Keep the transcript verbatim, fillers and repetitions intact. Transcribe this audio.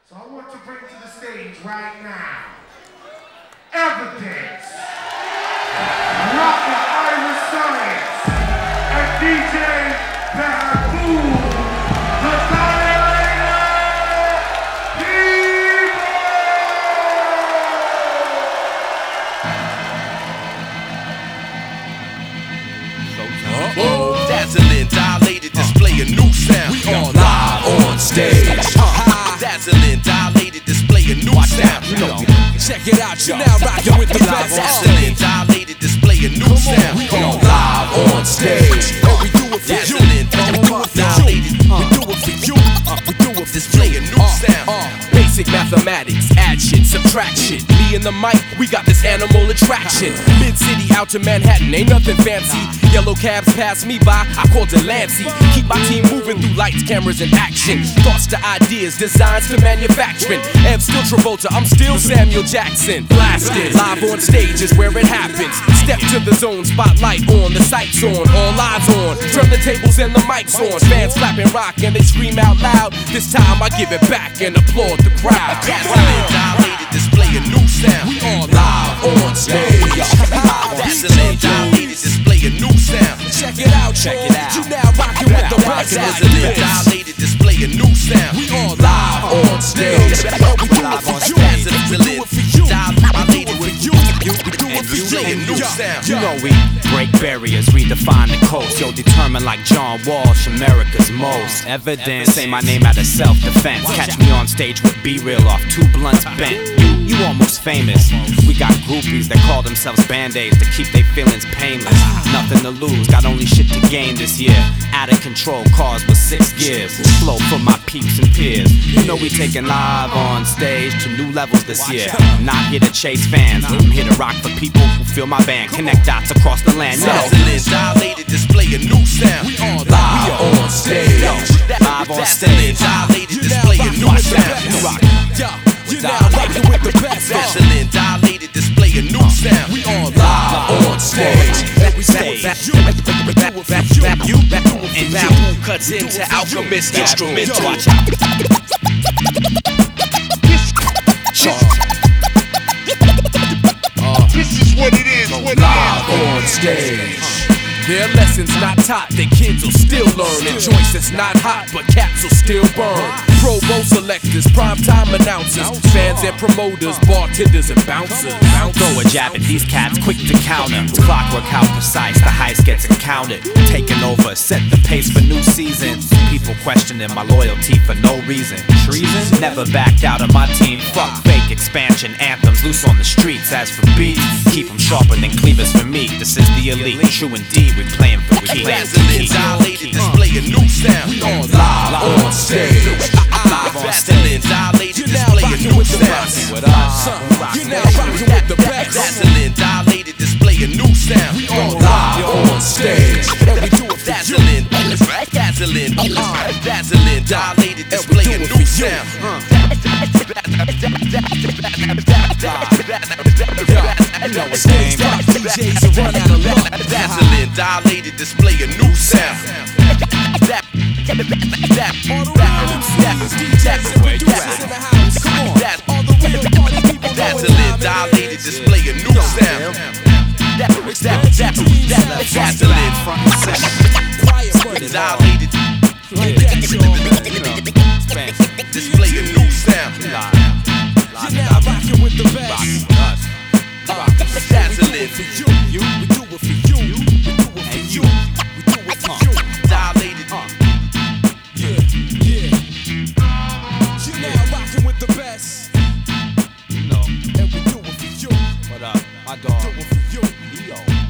So I want to bring to the stage right now, Evidence, Rocker Irish Science, and D J Babu, the Violator People! Uh-oh. Dazzling, dilated, display a new sound. We are live on stage. Uh, dazzling, dilated, display a new sound. You know, check it out, you now rocking with the best. Dazzling, dilated, display a new sound. We are live on stage. We do it for you. We do it for you. We do it for you. We do it, display a new sound. Basic mathematics, add shit, subtract shit. Me and the mic, we got this animal attraction. Mid-city out to Manhattan, ain't nothing fancy. Yellow cabs pass me by, I call Delancey. Keep my team moving through lights, cameras, and action. Thoughts to ideas, designs to manufacturing. Ev still Travolta, I'm still Samuel Jackson. Blasted, live on stage is where it happens. Step to the zone, spotlight on, the sights on, all eyes on. Turn the tables and the mics on. Fans clap and rock and they scream out loud. This time I give it back and applaud the crowd. Dazzling, dilated, display a new sound. We are live on stage. Dazzling, dilated, display a new sound. Check it out, check it out. You now rockin' with the best. Dazzling, dilated, display a new sound. We are live on stage. We do it for you. We do it for you. Dilated with you. We do it for you. A new sound. You know we break barriers, redefine the coast. Yo, determined like John Walsh, America's most. Evidence, say my name out of self-defense. Catch me on stage with B-Real off two blunts bent. You, you almost famous. We got groupies that call themselves band-aids to keep their feelings painless. Nothing to lose, got only shit to gain this year. Out of control cars with six gears. Flow for my peeps and peers. You know we taking live on stage to new levels this year. Not here to chase fans, I'm here to rock for people who feel my band. Connect dots across the land. Dazzling, dilated, display a new sound. We are live on stage. Live on stage. Dilated, display a new sound. You now rockin' with the best. Dazzling, dilated, display a new sound. We are live on stage. Every stage. You and Babu cuts into Alchemist instrumental. Watch out. This is what it is, what it is. Live on stage. Their lessons not taught, their kids will still learn. And joints that's not hot, but caps will still burn. Pro Bowl selectors, primetime announcers, fans and promoters, bartenders and bouncers. Throw a jab at these cats, quick to counter. Clockwork how precise, the heist gets encountered. Taking over, set the pace for new seasons. People questioning my loyalty for no reason. Treason? Never backed out of my team. Fuck fake expansion anthems, loose on the streets. As for beats, keep them sharper than cleavers for me. This is the elite, true indeed. We playing for keys. Dazzling, dilated, display a new sound. We are live on stage. Live on stage. Dilated, display a new sound. You now rockin' with the best. Dazzling, dilated, display a new sound. We are live on stage. We do it dazzling, dazzling, dazzling, dilated, display a new sound. You know it's game. D Js will run out of luck. Dazzling, dilated, display a new sound. Dazzling, dilated, display a new sound. Dazzling, dilated, display a new sound. You're now rockin' with the best. Dazzling, You, we do it for you. We do it for you. We do it for you. dilated. Yeah, yeah. You're now rockin' with the best. You know, And we do it for you. what up? My dog, Do it for you. Leo.